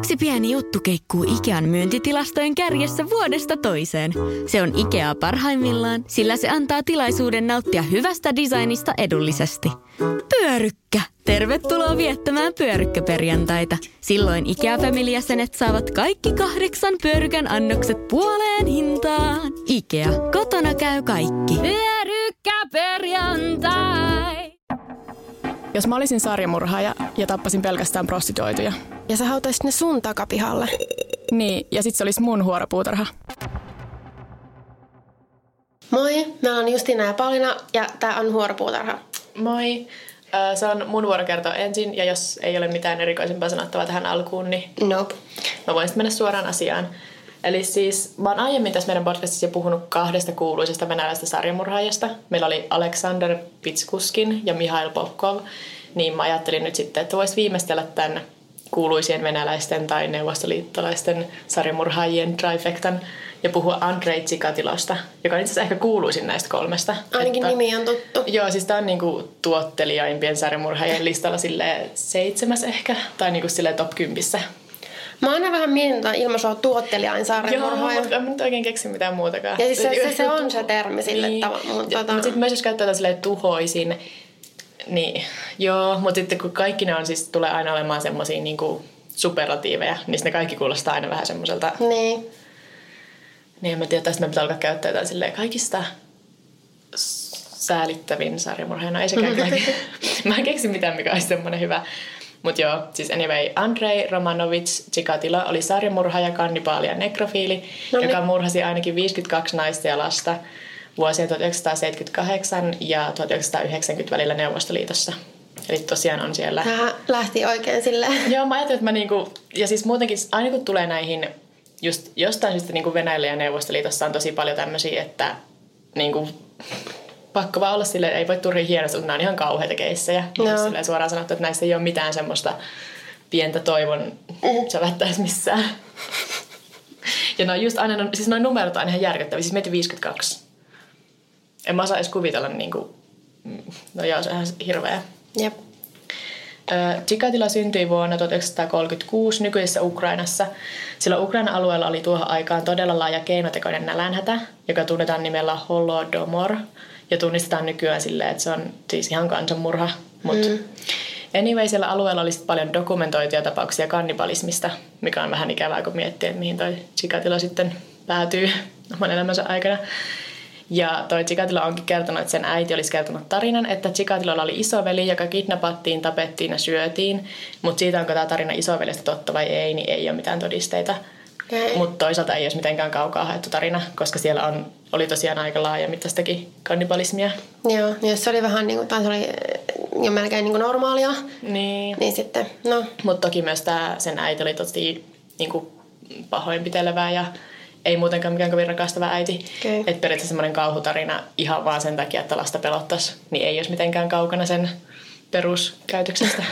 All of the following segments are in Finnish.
Yksi pieni juttu keikkuu Ikean myyntitilastojen kärjessä vuodesta toiseen. Se on Ikea parhaimmillaan, sillä se antaa tilaisuuden nauttia hyvästä designista edullisesti. Pyörykkä! Tervetuloa viettämään pyörykkäperjantaita. Silloin Ikea-familijäsenet saavat kaikki 8 pyörykän annokset puoleen hintaan. Ikea, kotona käy kaikki. Pyörykkäperjantai! Jos mä olisin sarjamurhaaja ja tappasin pelkästään prostituoituja. Ja sä hautaisit ne sun takapihalle. Niin, ja sit se olisi mun huoropuutarha. Moi, mä oon Justiina ja Paulina ja tää on Huoropuutarha. Moi. Se on mun vuoro kertoa ensin, ja jos ei ole mitään erikoisempaa sanottavaa tähän alkuun, niin Nope. mä voin sitten mennä suoraan asiaan. Eli siis mä oon aiemmin tässä meidän podcastissa puhunut 2 kuuluisesta venäläisestä sarjamurhaajasta. Meillä oli Aleksander Pitskuskin ja Mihail Popkov. Niin mä ajattelin nyt sitten, että vois viimeistellä tämän kuuluisien venäläisten tai neuvostoliittolaisten sarjamurhaajien trifectan ja puhua Andrei Tsikatilosta, joka on itse asiassa ehkä kuuluisin näistä 3. Ainakin nimi on tuttu. Joo, siis tää on niinku tuottelijaimpien sarjamurhaajien listalla silleen 7 ehkä, tai niinku silleen top 10. Mä aina vähän mietin ilmaisua tuottelijain sarjamurhaaja. Joo, mutta en nyt oikein keksi mitään muutakaan. Ja siis se on se termi sille niin. Mutta sitten myös jos käyttää silleen tuhoisin, niin joo, mutta sitten kun kaikki ne on siis tulee aina olemaan semmosia niinku superlatiiveja, niin ne kaikki kuulostaa aina vähän semmoiselta. Niin. Niin en mä tiedä, tästä me pitää alkaa käyttää jotain silleen kaikista säälittävin sarjamurhaaja. No ei sekään kaikki. Mä en keksi mitään, mikä olisi semmoinen hyvä. Mutta joo, siis anyway, Andrei Romanovich Tsikatilo oli sarjamurhaaja, kannibaali ja nekrofiili, joka murhasi ainakin 52 naista ja lasta vuosien 1978 ja 1990 välillä Neuvostoliitossa. Eli tosiaan on siellä. Tähän lähti oikein silleen. Joo, mä ajattelin, että mä niinku, ja siis muutenkin aina kun tulee näihin, just jostain syystä niinku Venäjällä ja Neuvostoliitossa on tosi paljon tämmöisiä, että niinku pakko vaan olla silleen, ei voi turhin hienosti, mutta nämä on ihan kauheita keissejä. No. Silleen suoraan sanottu, että näissä ei ole mitään semmoista pientä toivon sävättäisi missään. Ja no just aina, siis noin numerot on ihan järkyttäviä. Siis meitä 52. En mä osaa edes kuvitella niinku, no joo, se on ihan hirveä. Jep. Tsikatilo syntyi vuonna 1936 nykyisessä Ukrainassa. Sillä Ukrainan alueella oli tuohon aikaan todella laaja keinotekoinen nälänhätä, joka tunnetaan nimellä Holodomor. Ja tunnistetaan nykyään silleen, että se on siis ihan kansanmurha. Anyway, siellä alueella oli paljon dokumentoituja tapauksia kannibalismista, mikä on vähän ikävää, kun miettii, että mihin toi Tsikatilo sitten päätyy oman elämänsä aikana. Ja toi Tsikatilo onkin kertonut, että sen äiti olisi kertonut tarinan, että Tsikatilolla oli isoveli, joka kidnappattiin, tapettiin ja syötiin. Mutta siitä, onko tämä tarina isoveljestä totta vai ei, niin ei ole mitään todisteita. Okay. Mutta toisaalta ei olisi mitenkään kaukaa haettu tarina, koska siellä oli tosiaan aika laajamittaistakin kannibalismia. Joo, jos se oli vähän niin kuin, tai se oli jo melkein niin kuin normaalia, niin sitten, no. Mutta toki myös sen äiti oli tosi niin kuin pahoinpitelevää ja ei muutenkaan mikään kovin rakastava äiti. Okay. Että periaatteessa semmoinen kauhutarina ihan vaan sen takia, että lasta pelottaisi, niin ei olisi mitenkään kaukana sen peruskäytöksestä.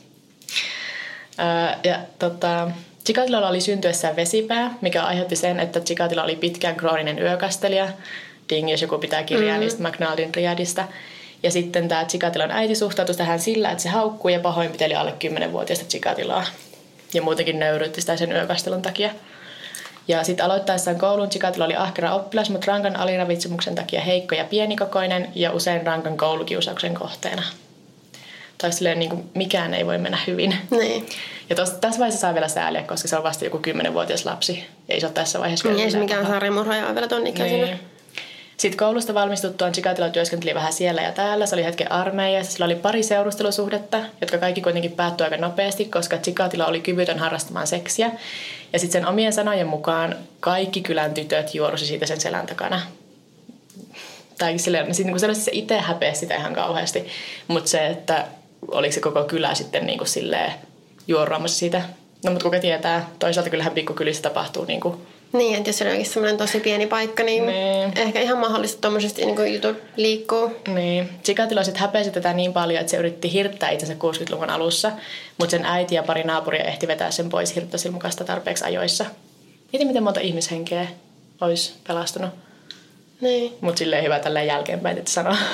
Tsikatilolla oli syntyessään vesipää, mikä aiheutti sen, että Tsikatilo oli pitkään krooninen yökastelija. Ding, jos joku pitää kirjaa niistä McNaldin riadista. Ja sitten tämä Tsikatilon äiti suhtautui tähän sillä, että se haukkui ja pahoinpiteli alle 10-vuotiaista Tsikatiloa. Ja muutenkin nöyryytti sitä sen yökastelun takia. Ja sitten aloittaessaan koulun Tsikatilo oli ahkera oppilas, mutta rankan aliravitsemuksen takia heikko ja pienikokoinen ja usein rankan koulukiusauksen kohteena. Tai silleen niin kuin mikään ei voi mennä hyvin. Niin. Ja tässä vaiheessa saa vielä sääliä, koska se on vasta joku 10-vuotias lapsi. Ei se ole tässä vaiheessa vielä. Ei se mikään sarjamurhaaja on vielä ton ikäisenä. Niin. Sitten koulusta valmistuttuaan Tsikatilo työskenteli vähän siellä ja täällä. Se oli hetken armeijassa. Sillä oli pari seurustelusuhdetta, jotka kaikki kuitenkin päättyi aika nopeasti, koska Tsikatilo oli kyvytön harrastamaan seksiä. Ja sitten sen omien sanojen mukaan kaikki kylän tytöt juorusi siitä sen selän takana. Tai silleen, se itse häpeäsi sitä ihan kauheasti. Mutta se, että oliko se koko kylä sitten niin kuin silleen juoruamassa siitä. No mutta kuka tietää, toisaalta kyllähän pikkukylissä tapahtuu niin kuin. Niin, että jos se onkin semmoinen tosi pieni paikka, niin ehkä ihan mahdollista tuommoisesti niin jutut liikkuu. Niin. Tsikatilo sitten häpeisi tätä niin paljon, että se yritti hirttää itsensä 60-luvun alussa, mutta sen äiti ja pari naapuria ehti vetää sen pois hirttosilmukasta tarpeeksi ajoissa. Mieti, miten monta ihmishenkeä olisi pelastunut. Niin. Mutta silleen hyvä tälleen jälkeenpäin, että sanoa.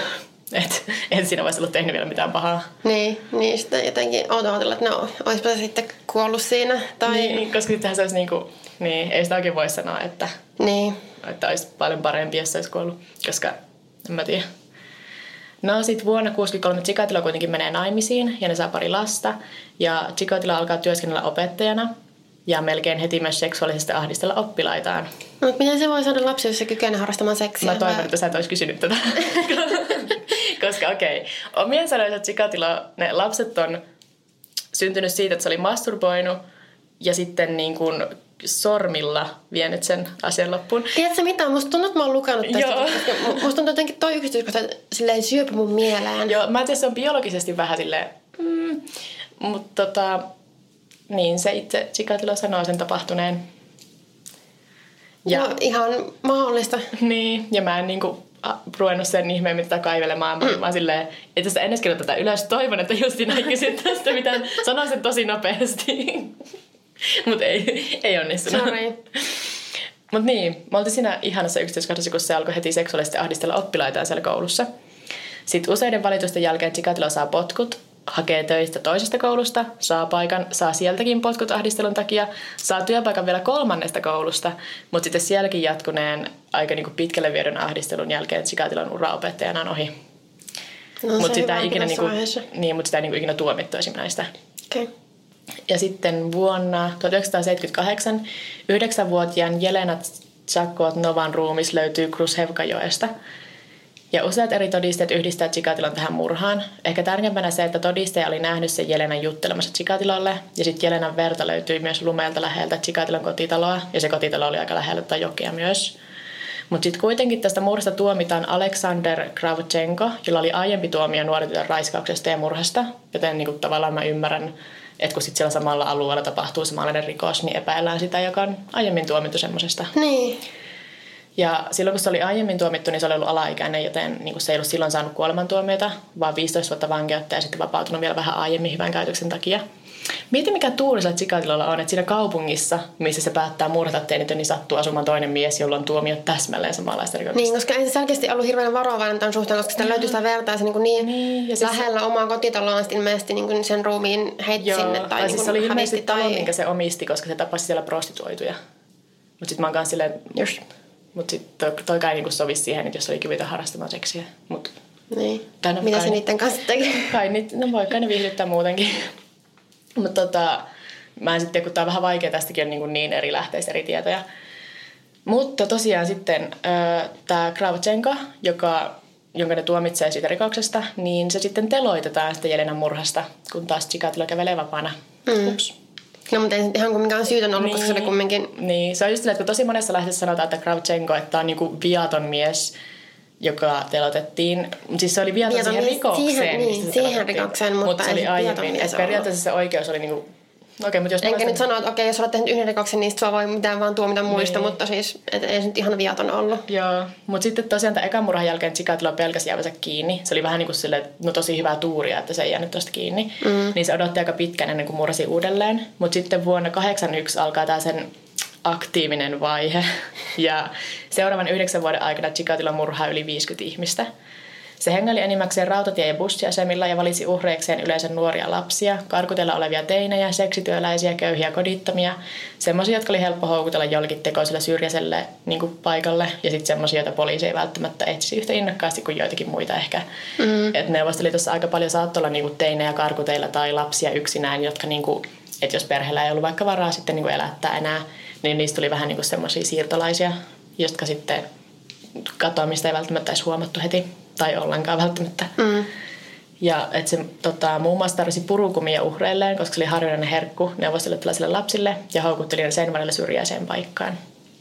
En siinä vaiheessa ollut tehnyt vielä mitään pahaa. Niin sitten jotenkin oot ajatellut, että no, oispa se sitten kuollut siinä. Tai... Niin, koska sittenhän se olisi niin, ei sitä oikein voi sanoa, että olisi paljon parempi, jos se olisi kuollut, koska en mä tiedä. No sit vuonna 1963 Chikatilo kuitenkin menee naimisiin ja ne saa pari lasta. Ja Chikatilo alkaa työskennellä opettajana ja melkein heti myös seksuaalisesti ahdistella oppilaitaan. No, mutta miten se voi saada lapsi, jos se kykenee harrastamaan seksiä? Mä toivon, että sä et olisi kysynyt tätä. Koska omien sanoissa Chikatilo, ne lapset on syntynyt siitä, että se oli masturboinut ja sitten niin kuin sormilla vienyt sen asian loppuun. Tiedätkö mitä? Musta tuntuu, että mä oon lukenut tästä. Musta tuntuu jotenkin toi yksityiskohta silleen syöpä mun mieleen. Joo, mä en tiedä, se on biologisesti vähän silleen, mutta niin se itse Chikatilo sanoo sen tapahtuneen. Ja no, ihan mahdollista. Niin, ja mä en niinku ruvennut sen ihmeemmin tätä kaivelemaan. Mä silleen, että sitä ennen kirjoittaa tätä ylös. Toivon, että Justina kysyt tästä mitään. Sanon sen tosi nopeasti. Mutta ei onnistunut. Sorry. Mutta niin, me oltiin siinä ihanassa yksityiskohdassa, kun se alkoi heti seksuaalisesti ahdistella oppilaitaan siellä koulussa. Sitten useiden valitusten jälkeen Chikatilo saa potkut, hakee töistä toisesta koulusta, saa paikan, saa sieltäkin potkut ahdistelun takia, saa työpaikan vielä 3. koulusta, mutta sitten sielläkin jatkuneen aika niinku pitkälle viedyn ahdistelun jälkeen Chikatilon ura opettajana on ohi. No, mutta sitä ei ikinä tuomittu esimerkiksi näistä. Okay. Ja sitten vuonna 1978 9-vuotiaan Jelena Tsakovnovan ruumis löytyy Krushevkajoesta. Ja useat eri todisteet yhdistää Chikatilon tähän murhaan. Ehkä tärkeämpänä se, että todistaja oli nähnyt sen Jelenan juttelemassa Chikatilolle. Ja sitten Jelenan verta löytyi myös lumeelta läheltä Chikatilon kotitaloa. Ja se kotitalo oli aika lähellä tai jokea myös. Mutta sitten kuitenkin tästä murhasta tuomitaan Aleksander Kravchenko, jolla oli aiempi tuomio nuoren tytön raiskauksesta ja murhasta. Joten niin tavallaan mä ymmärrän, että kun sitten siellä samalla alueella tapahtuu samanlainen rikos, niin epäillään sitä, joka on aiemmin tuomittu semmoisesta. Niin. Ja silloin kun se oli aiemmin tuomittu, niin se oli ollut alaikäinen, joten niin se ei ollut silloin saanut kuolemantuomiota, vaan 15 vuotta vankeutta ja sitten vapautunut vielä vähän aiemmin hyvän käytöksen takia. Mieti mikä tuuri sillä Chikatilolla on, että siinä kaupungissa, missä se päättää murhata teinitön, niin sattuu asumaan toinen mies, jolla on tuomiot täsmälleen samanlaista rikoksesta. Niin, koska ei se selkeästi ollut hirveän varovainen tämän suhteen, koska sitä löytyy sitä vertaa se niin lähellä omaa kotitaloaan ilmeisesti niin sen ruumiin heitti sinne. Tai siis se oli ilmeisesti talo, minkä se omisti, koska se tapasi siellä prostituoituja. Mutta sitten mä oon kanssa silleen... Mutta sitten toi kai niinku sovisi siihen, että jos oli kyvytön harrastamaan seksiä. Niin. Mitä se niiden kanssa teki? Kai ne viihdyttää muutenkin. Mutta mä en sitten tiedä, kun tää on vähän vaikea, tästäkin on niin eri lähteistä eri tietoja. Mutta tosiaan sitten tää Kravchenko, jonka ne tuomitsee siitä rikoksesta, niin se sitten teloitetaan sitä Jelenan murhasta, kun taas Chikatilo kävelee vapaana. Ups. No, mutta ei ihan kuin mikään syytön ollut, koska se oli kumminkin... Niin, se on just silleen, että kun tosi monessa lähteessä sanotaan, että Kravchenko, että on niinku viaton mies, joka telotettiin. Siis se oli viaton siihen rikokseen. Siihen rikokseen, mutta se oli aiemmin. Että periaatteessa se oikeus oli niinku... Enkä nyt sanoa, että jos olet tehnyt yhden rikoksen, niin sua voi mitään vaan tuomita muista, mutta siis ei se nyt ihan viaton ollut. Joo, mutta sitten tosiaan tämän ekan murhan jälkeen Chikatilo pelkäsi jäävänsä kiinni. Se oli vähän niin kuin silleen, no tosi hyvää tuuria, että se ei jäänyt tuosta kiinni. Niin se odotti aika pitkään ennen kuin murhasi uudelleen. Mutta sitten vuonna 1981 alkaa tämä sen aktiivinen vaihe. Ja seuraavan 9 vuoden aikana Chikatilo murhaa yli 50 ihmistä. Se hengäili enimmäkseen rautatie- ja bussiasemilla ja valitsi uhreikseen yleensä nuoria lapsia, karkutella olevia teinejä, seksityöläisiä, köyhiä kodittomia, semmoisia, jotka oli helppo houkutella jollekin tekoiselle syrjäiselle niin paikalle, ja sitten semmoisia, joita poliisi ei välttämättä etsisi yhtä innokkaasti kuin joitakin muita ehkä. Et Neuvostoliitossa aika paljon saattoi olla niin teinejä karkuteilla tai lapsia yksinään, jotka, niin kuin, että jos perheellä ei ollut vaikka varaa sitten niin elättää enää, niin niistä tuli vähän niin semmoisia siirtolaisia, jotka sitten katoamista ei välttämättä edes huomattu heti. Tai ollenkaan välttämättä. Ja että se muun muassa tarvitsi purukumia uhreilleen, koska se oli harvinainen herkku neuvostoliittolaisille lapsille ja houkutteli ne sen välillä syrjäiseen paikkaan.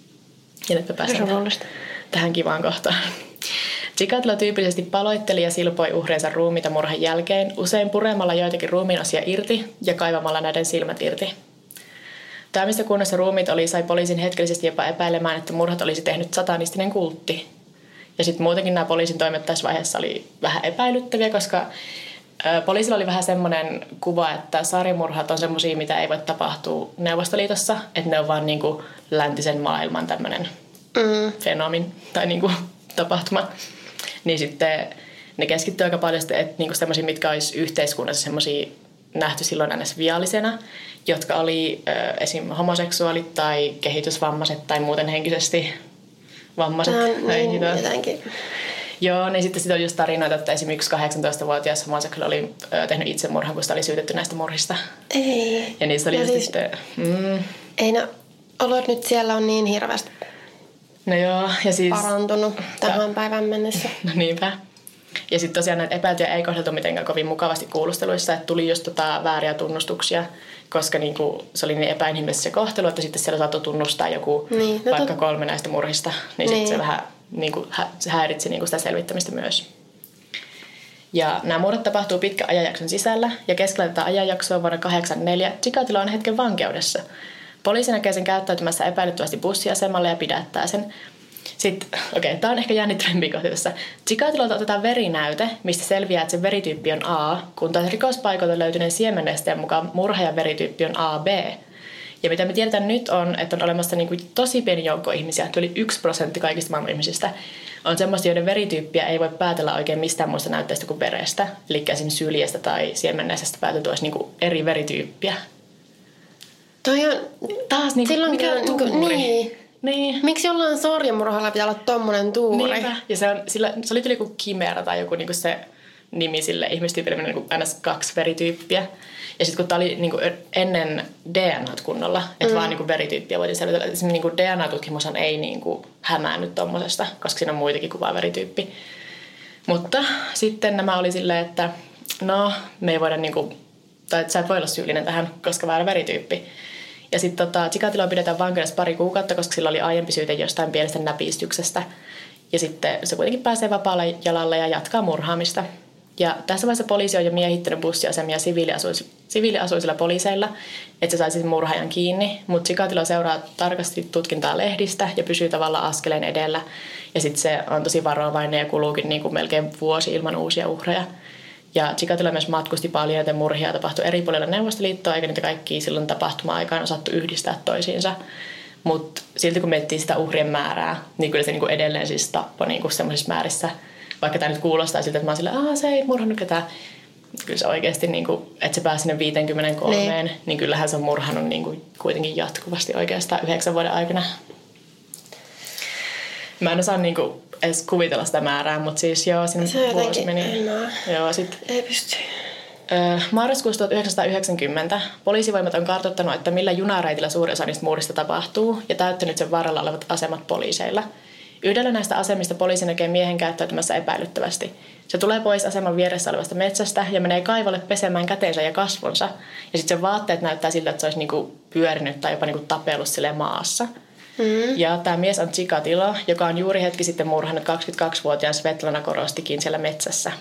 Ja nyt me päästään tähän kivaan kohtaan. Chikatilo tyypillisesti paloitteli ja silpoi uhreensa ruumiita murhan jälkeen, usein puremalla joitakin ruumiinosia irti ja kaivamalla näiden silmät irti. Tämä, missä kunnossa ruumiit oli, sai poliisin hetkellisesti jopa epäilemään, että murhat olisi tehnyt satanistinen kultti. Ja sitten muutenkin nämä poliisin toimet tässä vaiheessa oli vähän epäilyttäviä, koska poliisilla oli vähän semmoinen kuva, että sarjamurhat on semmoisia, mitä ei voi tapahtua Neuvostoliitossa. Että ne on vaan niinku läntisen maailman tämmöinen fenomin tai niinku tapahtuma. Niin sitten ne keskittyy aika paljon niinku semmoisia, mitkä olisi yhteiskunnassa semmoisia nähty silloin aina viallisena, jotka oli esim. Homoseksuaalit tai kehitysvammaiset tai muuten henkisesti vammaiset. Niin, jotenkin. Joo, niin sitten on just tarinoita, että esimerkiksi 18-vuotias homoseksuaali oli tehnyt itsemurhan, kun sitä oli syytetty näistä murhista. Ei. Ja niistä oli just siis, sitten... Ei olot nyt siellä on niin hirveästi no joo, ja siis... parantunut tähän päivän mennessä. No niinpä. Ja sitten tosiaan näitä epäiltyjä ei kohdeltu mitenkään kovin mukavasti kuulusteluissa, että tuli just vääriä tunnustuksia, koska niinku, se oli niin epäinhimillistä se kohtelu, että sitten siellä saattoi tunnustaa joku vaikka 3 näistä murhista, niin sitten se vähän niinku, se häiritsi niinku sitä selvittämistä myös. Ja nämä murhat tapahtuu pitkän ajanjakson sisällä, ja keskellä tätä ajanjaksoa vuonna 1984 Chikatilo on hetken vankeudessa. Poliisi näkee sen käyttäytymässä epäilyttävästi bussiasemalle ja pidättää sen. Sitten, tämä on ehkä jännittävämpi kohta tässä. Chikatilolta otetaan verinäyte, mistä selviää, että se verityyppi on A, kun taas rikospaikalta löytyneen siemennesteen mukaan murhaajan verityyppi on AB. Ja mitä me tiedetään nyt on, että on olemassa niin kuin tosi pieni joukko ihmisiä, yli 1% kaikista maailman ihmisistä, on semmoista, joiden verityyppiä ei voi päätellä oikein mistään muusta näytteestä kuin verestä. Eli esimerkiksi syljestä tai siemennessestä päätelty olisi niin kuin eri verityyppiä. Toi on taas niin kuin, mikä on tuuri? Niin. Miksi jollain sarjamurhalla pitää olla tommonen tuuri? Niinpä. Ja se oli tyyli kuin Kimera tai joku niinku se nimi sille ihmistyypille, niinku aina 2 verityyppiä. Ja sitten kun tämä oli niinku ennen DNAt kunnolla, että vaan niinku verityyppiä voitiin selvitellä. Esimerkiksi niinku DNA-tutkimushan ei niinku hämäännyt tommosesta, koska siinä on muitakin kuin vaan verityyppi. Mutta sitten nämä oli silleen, että no me ei voida niinku, tai että sä et voi olla syyllinen tähän, koska väärä verityyppi. Ja sitten Chikatiloa pidetään vankeudessa 2 kuukautta, koska sillä oli aiempi syyte jostain pienestä näpistyksestä. Ja sitten se kuitenkin pääsee vapaalle jalalle ja jatkaa murhaamista. Ja tässä vaiheessa poliisi on jo miehittänyt bussiasemia siviiliasuisilla poliiseilla, että se saisi murhaajan kiinni. Mutta Chikatilo seuraa tarkasti tutkintaa lehdistä ja pysyy tavallaan askeleen edellä. Ja sitten se on tosi varovainen ja kuluukin niin kuin melkein vuosi ilman uusia uhreja. Ja Chikatilo myös matkusti paljon, joten murhia tapahtui eri puolilla Neuvostoliittoa, eikä niitä kaikkia silloin tapahtuma-aikaan osattu yhdistää toisiinsa. Mutta silti kun miettii sitä uhrien määrää, niin kyllä se niinku edelleen siis tappoi niinku semmoisissa määrissä. Vaikka tämä nyt kuulostaa siltä, että mä oon silleen, se ei murhannut ketään. Kyllä se oikeasti, niinku, että se pääsi sinne 53, niin kyllähän se on murhannut niinku kuitenkin jatkuvasti oikeastaan 9 vuoden aikana. Mä en osaa niinku edes kuvitella sitä määrää, mutta siis joo, siinä vuosi meni. Joo, ei pysty. Marraskuussa 1990 poliisivoimat on kartoittanut, että millä junareitillä suurin osa niistä murhista tapahtuu ja täyttänyt sen varrella olevat asemat poliiseilla. Yhdellä näistä asemista poliisi näkee miehen käyttäytymässä epäilyttävästi. Se tulee pois aseman vieressä olevasta metsästä ja menee kaivolle pesemään käteensä ja kasvonsa. Ja sitten sen vaatteet näyttää siltä, että se olisi niinku pyörinyt tai jopa niinku tapellut silleen maassa. Ja tämä mies on Chikatilo, joka on juuri hetki sitten murhannut 22-vuotiaan Svetlana Korostikin siellä metsässä.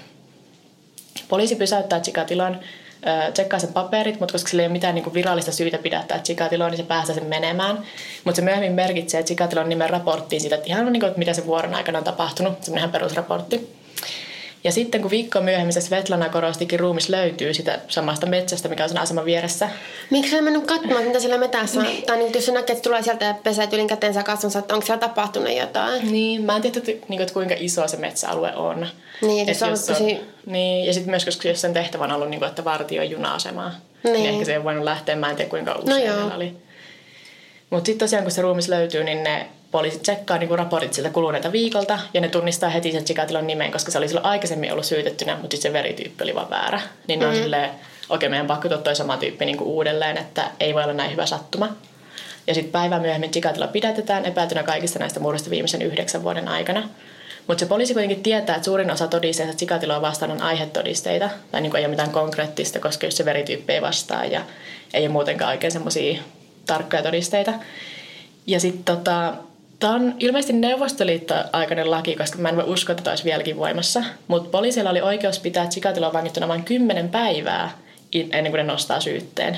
Poliisi pysäyttää Chikatilon, tsekkaa sen paperit, mutta koska sillä ei ole mitään niinku virallista syytä pidättää Chikatiloa, niin se päästää sen menemään. Mutta se myöhemmin merkitsee Chikatilon nimen raporttiin siitä, että ihan niinku, että mitä se vuoron aikana on tapahtunut. Se on ihan perusraportti. Ja sitten kun viikko myöhemmin se Svetlana Korostikin ruumis löytyy sitä samasta metsästä, mikä on sen aseman vieressä. Miksi sä mennyt katsomaan, mitä siellä metässä on? Tai niin, jos sä näkee, että tulee sieltä ja pesee tyylin käteensä kasvonsa, että onko siellä tapahtunut jotain? Niin, mä en tiedä, että kuinka iso se metsäalue on. Niin, että jos on tosi... Niin, ja sitten myös, koska jos sen tehtävä on ollut, että vartioi juna-asemaa, niin ehkä se ei voinut lähteä, mä en tiedä kuinka usein siellä oli. Mutta sitten tosiaan, kun se ruumis löytyy, niin ne poliisit tsekkaa niinku raportit siltä kuluneelta viikolta ja ne tunnistaa heti sen Chikatilon nimen, koska se oli silloin aikaisemmin ollut syytettynä, mutta sitten se verityyppi oli vaan väärä. Niin ne on silleen, meidän pakko tuoda toi sama tyyppi niinku uudelleen, että ei voi olla näin hyvä sattuma. Ja sitten päivän myöhemmin Chikatilo pidätetään epäiltynä kaikista näistä murhista viimeisen 9 vuoden aikana. Mutta se poliisi kuitenkin tietää, että suurin osa todisteista Chikatiloa vastaan on aihetodisteita, tai niinku ei ole mitään konkreettista, koska jos se verityyppi ei vastaa ja ei ole muutenkaan oikein semmoisia tarkkoja todisteita. Ja sitten tämä on ilmeisesti Neuvostoliitto-aikainen laki, koska mä en voi uskoa, että tämä olisi vieläkin voimassa. Mutta poliisilla oli oikeus pitää Chikatiloa vangittuna vain 10 päivää ennen kuin ne nostaa syytteen.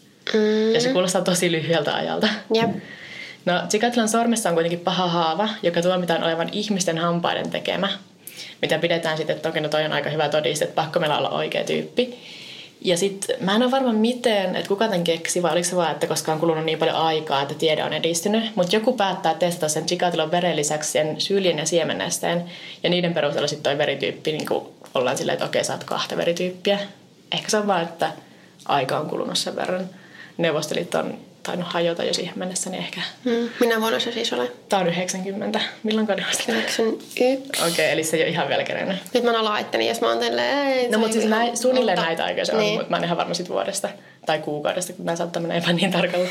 Ja se kuulostaa tosi lyhyeltä ajalta. Jep. No, Chikatilon sormessa on kuitenkin paha haava, joka tuomitaan olevan ihmisten hampaiden tekemä. Mitä pidetään sitten, että toki toi on aika hyvä todiste, että pakko meillä olla oikea tyyppi. Ja sitten mä en ole varma miten, että kuka tämän keksi, vai oliko se vaan, että koska on kulunut niin paljon aikaa, että tiede on edistynyt. Mutta joku päättää testata sen Chikatilon veren lisäksi sen syljen ja siemennesteen. Ja niiden perusteella sitten toi verityyppi niin ollaan silleen, että okei, sä oot 2 verityyppiä. Ehkä se on vaan, että aika on kulunut sen verran. Neuvostoliitto on tainnut hajota jo siihen mennessä, niin ehkä... Minä vuonna se siis ole? Tää on 90. Milloin Neuvostoliitto? 91. Okei, eli se ei ole ihan vielä kerennyt. Nyt mä laitteni, jos mä oon tälleen... No mutta siis suunnilleen näitä aikaa se on, niin. Mutta mä en ihan varma sit vuodesta tai kuukaudesta, kun mä saattaa mennä eipä niin tarkalla.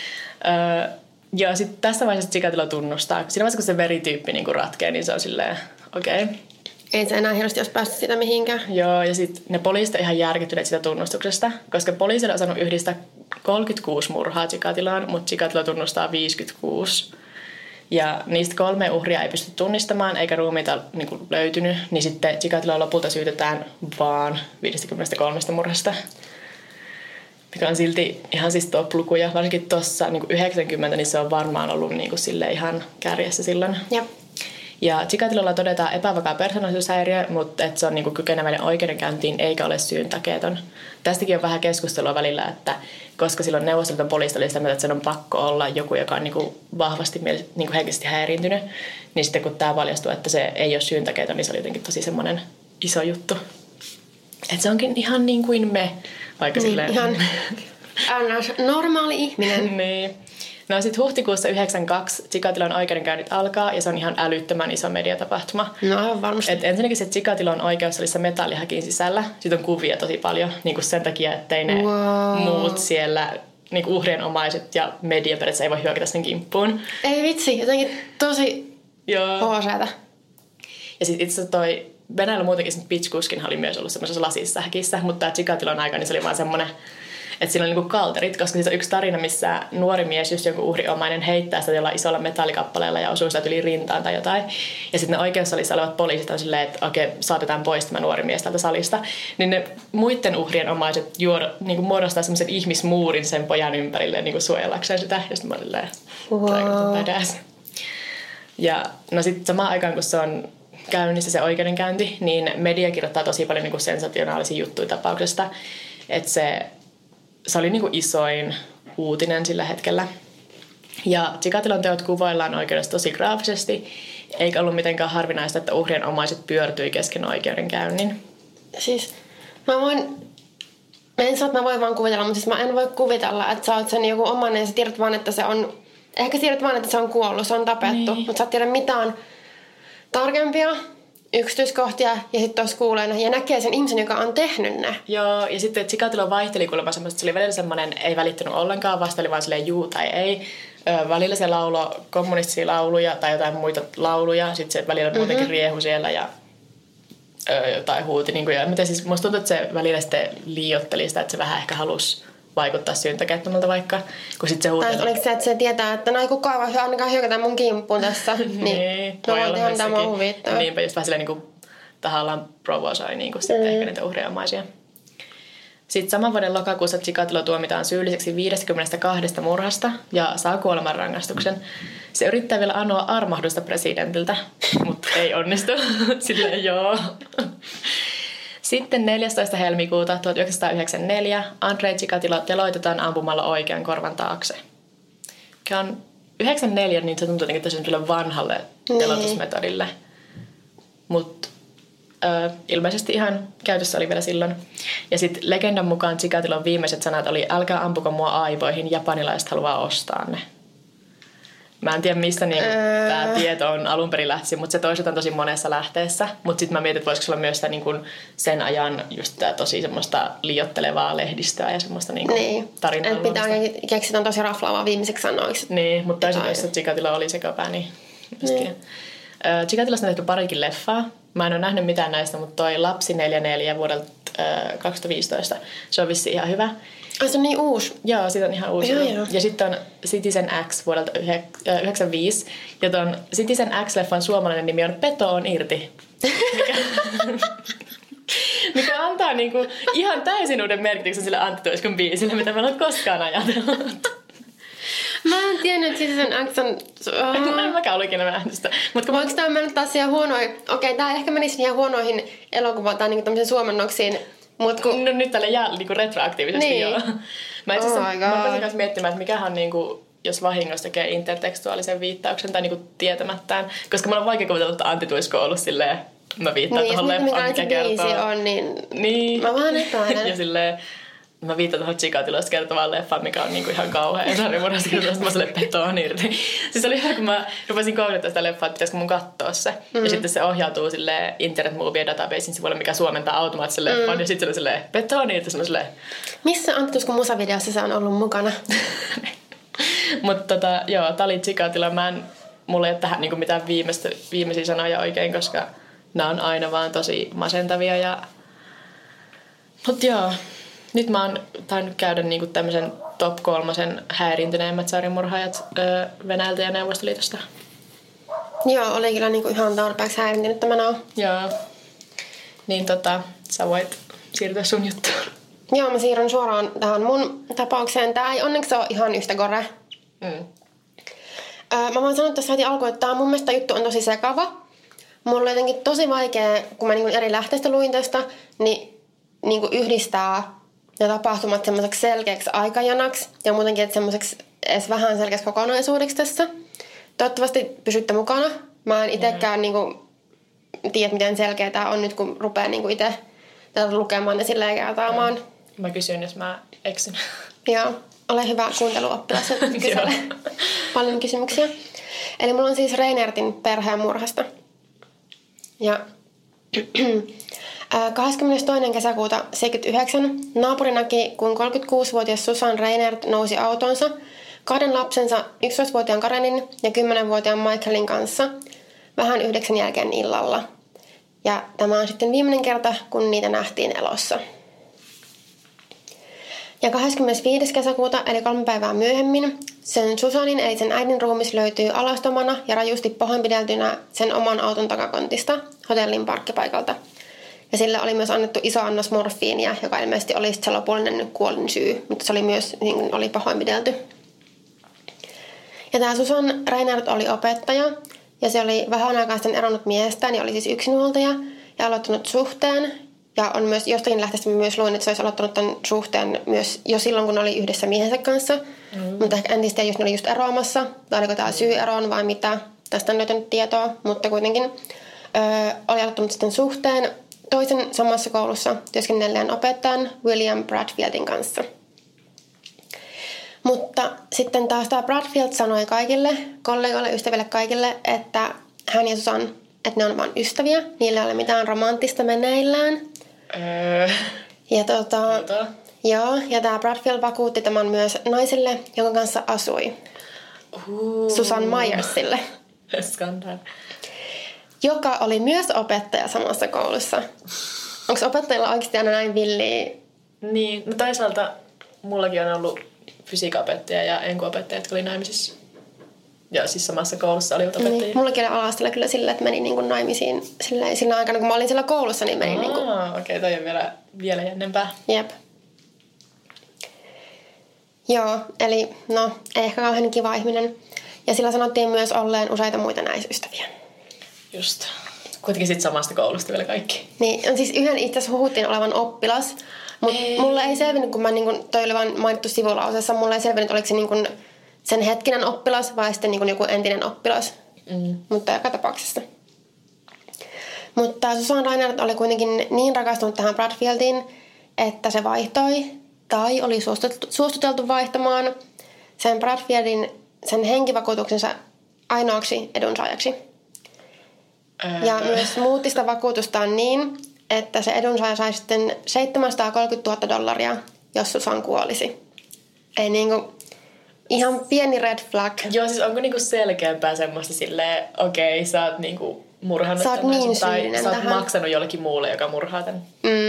Ja sitten tässä vaiheessa Chikatilo tunnustaa. Siinä vaiheessa, kun se verityyppi niinku ratkee, niin se on silleen, okei. Ei se enää hirveästi olisi päässyt sitä mihinkään. Joo, ja sitten ne poliisit on ihan järkyttyneet sitä tunnustuksesta, koska poliisilla on saanut yhdistää 36 murhaa Chikatiloon, mutta Chikatilo tunnustaa 56. Ja niistä 3 uhria ei pysty tunnistamaan, eikä ruumiita niinku löytynyt, niin sitten Chikatiloa lopulta syytetään vaan 53 murhasta. Mikä on silti ihan siis top-lukuja, varsinkin tuossa niinku 90, niin se on varmaan ollut niinku sille ihan kärjessä silloin. Jep. Ja Chikatilolla todetaan epävakaa persoonallisuushäiriö, mutta että se on niinku kykeneväinen oikeudenkäyntiin eikä ole syyntakeeton. Tästäkin on vähän keskustelua välillä, että koska silloin Neuvostoliiton poliisi oli sitä mieltä, että sen on pakko olla joku, joka on niinku vahvasti niinku henkisesti häiriintynyt, niin sitten kun tämä paljastui, että se ei ole syyntakeeton, niin se oli jotenkin tosi semmoinen iso juttu. Että se onkin ihan niin kuin me, vaikka niin, silleen... Ihan normaali ihminen. Niin. No sitten huhtikuussa 92 Chikatilon oikeudenkäynnit alkaa ja se on ihan älyttömän iso mediatapahtuma. No aivan varmasti. Et ensinnäkin se Chikatilon oikeussalissa metallihäkin sisällä. Siitä on kuvia tosi paljon niin kuin sen takia, ettei ne muut siellä niin kuin uhrien omaiset ja media periaatteessa ei voi hyökätä sen kimppuun. Ei vitsi, jotenkin tosi hooseeta. Ja sitten itse asiassa toi Venäjällä muutenkin Pitchkuskin oli myös ollut semmoisessa lasissa häkissä, mutta tämä Chikatilon aika niin se oli vaan semmoinen, että siinä on niinku kalterit, koska siitä on yksi tarina, missä nuori mies, just joku uhriomainen, heittää sitä jollain isolla metallikappaleella ja osuu sitä yli rintaan tai jotain. Ja sitten ne oikeussalissa olevat poliisit on silleen, että okei, saatetaan pois tämä nuori mies tältä salista. Niin ne muiden uhrien omaiset niinku muodostaa semmoisen ihmismuurin sen pojan ympärille niinku suojellakseen sitä. Ja sitten mä olin badass. Ja no sitten samaan aikaan, kun se on käynnissä se oikeudenkäynti, niin media kirjoittaa tosi paljon niinku sensationaalisia juttuja tapauksesta. Että se oli niinku isoin uutinen sillä hetkellä. Ja Chikatilon teot kuvaillaan oikeudessa tosi graafisesti, eikä ollut mitenkään harvinaista, että uhrien omaiset pyörtyi kesken oikeudenkäynnin. Siis mä en sano, että mä voin vaan kuvitella, mutta siis mä en voi kuvitella, että sä oot sen joku omainen ja sä tiedät vaan, että se on, ehkä tiedät vaan, että se on kuollut, se on tapettu, mutta sä et tiedä mitään tarkempia yksityiskohtia ja sitten tuossa kuulee ja näkee sen ihmisen, joka on tehnyt ne. Joo, ja sitten Chikatilo vaihteli kuulemma semmoista, että se oli välillä semmoinen, ei välittänyt ollenkaan, vasta oli vaan silleen juu tai ei. Välillä se lauloi kommunistisia lauluja tai jotain muita lauluja, sitten se välillä muutenkin riehui siellä ja jotain huuti. Niin kuin, ja miten siis, musta tuntuu, että se välillä sitten liioitteli sitä, että se vähän ehkä halusi vaikuttaa syyntäkäyttämältä vaikka, kun sitten se huuteli. Tai oliko se, että se tietää, että no ei kukaan voi ainakaan hyökätä mun kimppuun tässä. Niin, no voin tehdä tämä huvittaa. Niinpä just vähän silleen niin kuin tahallaan provosoi niin kuin sitten ehkä niitä uhriomaisia. Sitten saman vuoden lokakuussa Chikatilo tuomitaan syylliseksi 52 murhasta ja saa kuolemanrangaistuksen. Se yrittää vielä anoa armahdusta presidentiltä, mutta ei onnistu. Silleen joo. Sitten 14. helmikuuta 1994 Andrei Chikatilo teloitetaan ampumalla oikean korvan taakse. Mikä on 94, niin se tuntuu jotenkin tosi vanhalle teloitusmetodille. Mutta ilmeisesti ihan käytössä oli vielä silloin. Ja sitten legendan mukaan Chikatilon viimeiset sanat oli: älkää ampuko mua aivoihin, japanilaiset haluaa ostaa ne. Mä en tiedä, mistä tämä tieto on alun perin lähtöisin, mutta se toistetaan tosi monessa lähteessä. Mutta sitten mä mietin, että voisiko se olla myös sitä, niin kun sen ajan just tää tosi semmoista liioittelevaa lehdistöä ja semmoista niin tarinaa. Että pitää keksitään tosi raflaavaa viimeiseksi sanoiksi. Niin, mutta toisaalta jos Chikatilo oli sekopää, niin Chikatilosta on tehty parikin leffaa. Mä en ole nähnyt mitään näistä, mutta toi Lapsi 44 vuodelta 2015, se on vissiin ihan hyvä. Se on niin uusi. Joo, siitä on ihan uusi. Joo. Ja sitten on Citizen X vuodelta 1995. Ja ton Citizen X-leffan suomalainen nimi on Peto on irti. Mikä antaa niinku ihan täysin uuden merkityksen sille Antti Tuiskun biisille, mitä mä en ole koskaan ajatellut. Mä en tiennyt, että Citizen X on... En mäkään ollut ikinä nähnyt sitä. Voiko tämä mennä taas siihen huonoihin... Okei, tää ehkä menisi siihen huonoihin elokuvaan tai niinku tämmöisiin suomennoksiin. No nyt tälle jää niinku retroaktiivisesti niin. Joo. Mä itse asiassa pääsin kanssa miettimään, että mikähän on niinku, jos vahingossa tekee intertekstuaalisen viittauksen tai niinku tietämättään. Koska mulla on vaikea kuvitella, että Antti Tuisko on ollut silleen Mä viittaan tuohon leffaan, mikä kertoo. On, niin mä vähän epäilen. Ja silleen, mä viittaan tuohon Chikatilosta kertovaan leffaan, mikä on niinku ihan kauhea. Sarjamurhasta kertovasta mä silleen petoon irti. Siis oli ihan, kun mä rupesin googlettaa sitä leffaa, että pitäisikö mun katsoa se. Ja sitten se ohjautuu silleen Internet Movie Databasein sivuille, mikä suomentaa automaattisen leffan. Ja sitten se oli silleen petoon irti. Missä Anttuskun musavideossa se on ollut mukana? Mutta joo, tää oli Chikatilo. Mulla ei ole tähän niinku mitään viimeisiä sanoja oikein, koska nämä on aina vaan tosi masentavia. Mut joo, nyt mä oon tainnut käydä niinku tämmöisen top 3 häiriintyneimmät sarjamurhaajat Venäjältä ja Neuvostoliitosta. Joo, oli kyllä niinku ihan tarpeeksi häirintynyt tämä nao. Joo. Niin sä voit siirtyä sun juttuun. Joo, mä siirryn suoraan tähän mun tapaukseen. Tää ei onneksi ole ihan yhtä gore. Mä voin sanoa tässä heti alkuun, että mun mielestä juttu on tosi sekava. Mulla oli jotenkin tosi vaikea, kun mä niin eri lähteistä luin tästä, niin yhdistää ne tapahtumat semmoiseksi selkeäksi aikajanaksi ja muutenkin, että semmoiseksi edes vähän selkeäksi kokonaisuudeksi tässä. Toivottavasti pysytte mukana. Mä en itsekään tiedä, miten selkeä tää on nyt, kun rupeaa itse tätä lukemaan ja silleen kertaamaan. Mä kysyn, jos mä eksyn. Joo, ole hyvä kuunteluoppilas, että kysele paljon kysymyksiä. Eli mulla on siis Reinertin perheen murhasta. Ja 22. kesäkuuta 1979 naapuri näki, kun 36-vuotias Susan Reinert nousi autonsa 2 lapsensa 11-vuotiaan Karenin ja 10-vuotiaan Michaelin kanssa vähän 9 jälkeen illalla. Ja tämä on sitten viimeinen kerta, kun niitä nähtiin elossa. Ja 25. kesäkuuta, eli 3 päivää myöhemmin, sen Susanin eli sen äidin ruumis löytyy alastomana ja rajusti pahoinpideltynä sen oman auton takakontista hotellin parkkipaikalta. Ja sille oli myös annettu iso annos morfiinia, joka ilmeisesti oli se lopullinen kuolin syy, mutta se oli myös oli pahoinpidelty. Ja tämä Susan Reinert oli opettaja ja se oli vähän aikaa sitten eronnut miehestään ja oli siis yksinhuoltaja ja aloittanut suhteen. Ja on myös jostakin lähteestä myös luin, että se olisi aloittanut tämän suhteen myös jo silloin, kun oli yhdessä miehensä kanssa. Mutta ehkä en tiedä, jos ne oli just eroamassa, tai oliko tämä syy eroon vai mitä. Tästä en löytänyt tietoa, mutta kuitenkin oli aloittanut sitten suhteen toisen samassa koulussa työskennelleen opettajan William Bradfieldin kanssa. Mutta sitten taas tämä Bradfield sanoi kaikille, kollegoille, ystäville kaikille, että hän ja Susan, että ne on vain ystäviä. Niillä ei ole mitään romanttista meneillään. Ja joo, ja tämä Bradfield vakuutti tämän myös naiselle, jonka kanssa asui. Susan Myersille. Skandal. Joka oli myös opettaja samassa koulussa. Onko opettajilla oikeasti aina näin villiä? Niin, no toisaalta mullakin on ollut fysiikaopettaja ja enkuopettaja, jotka oli naimisissa. Ja siis samassa koulussa oli opettajia. Niin, mullakin oli ala-asteella kyllä sillä, että meni niin naimisiin sillä aikana, kun mä olin siellä koulussa, niin meni niin kuin... Okei, toi on vielä jännempää. Jep. Joo, eli no, ei ehkä kauhean kiva ihminen. Ja sillä sanottiin myös olleen useita muita naisystäviä. Just. Kuitenkin sit samasta koulusta vielä kaikki. Niin, siis yhden itse asiassa huhuttiin olevan oppilas. Mutta mulle ei selvinnyt, kun mä niin toi oli vaan mainittu sivulauseessa, mulle ei selvinnyt, oliko se niin sen hetkinen oppilas vai sitten niin joku entinen oppilas. Mutta joka tapauksessa. Mutta Susan Reinert oli kuitenkin niin rakastunut tähän Bradfieldiin, että se vaihtoi tai oli suostuteltu vaihtamaan sen Bradfieldin sen henkivakuutuksensa ainoaksi edunsaajaksi. Ja myös muutti sitä vakuutustaan niin, että se edunsaaja sai sitten $730,000, jos Susan kuolisi. Ei niinku ihan pieni red flag. Joo, siis onko niinku selkeämpää semmoista silleen, okei, sä oot niinku murhannut sä oot niin tai sä oot maksanut jollekin muulle, joka murhaa tän.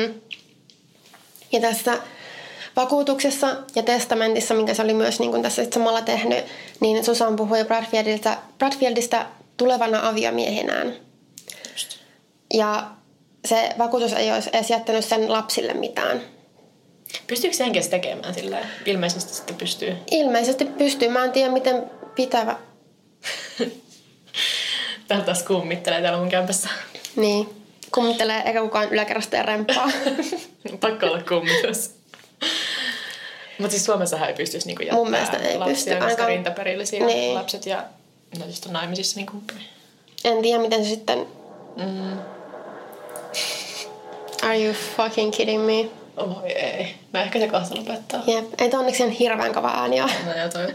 Ja tässä vakuutuksessa ja testamentissa, minkä se oli myös niin kuin tässä samalla tehnyt, niin Susan puhui Bradfieldistä tulevana aviomiehinään. Just. Ja se vakuutus ei olisi edes jättänyt sen lapsille mitään. Pystyykö se henkensä tekemään silleen? Ilmeisesti sitten pystyy. Ilmeisesti pystyy. Mä en tiedä, miten pitävä. Täällä taas kummittelee täällä mun kämpässä. Niin. Kummittelee eikä kukaan yläkerrasta ja remppaa. Pakko olla kummitus. Mutta siis Suomessahan ei pystyisi niinku jättää mun mielestä ei lapsia, pysty. koska rintaperillisiä niin. lapset ja no siis on naimisissa niin kumppani. En tiedä, miten se sitten... Are you fucking kidding me? Oh ei. No ehkä se kohta lopettaa. Jep. Ei toi onneksi ihan hirveän kova ääni ole. No joo toi.